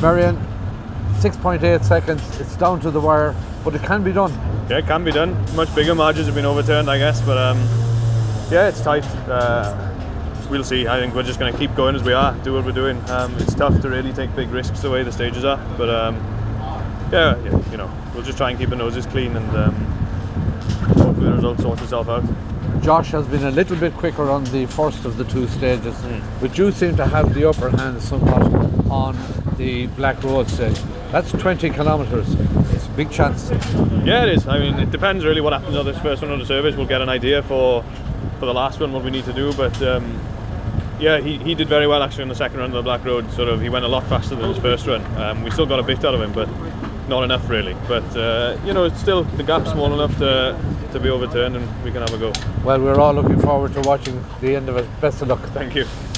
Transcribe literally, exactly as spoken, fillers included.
Marion, six point eight seconds. It's down to the wire, but it can be done. Yeah, it can be done. Much bigger margins have been overturned, I guess, but um, yeah, it's tight. Uh, we'll see. I think we're just going to keep going as we are, do what we're doing. Um, it's tough to really take big risks the way the stages are, but um, yeah, yeah, you know, we'll just try and keep the noses clean and um, hopefully the result sorts itself out. Josh has been a little bit quicker on the first of the two stages, mm. but you seem to have the upper hand somewhat on the Black Road stage. That's twenty kilometres. It's a big chance. Yeah, it is. I mean, it depends really what happens on this first one on the service. We'll get an idea for for the last one what we need to do, but um, yeah, he, he did very well actually on the second run of the Black Road. Sort of, he went a lot faster than his first run. Um, we still got a bit out of him, but not enough really. But uh, you know, it's still the gap's small enough to to be overturned, and we can have a go. Well, we're all looking forward to watching the end of it. Best of luck. Thank you.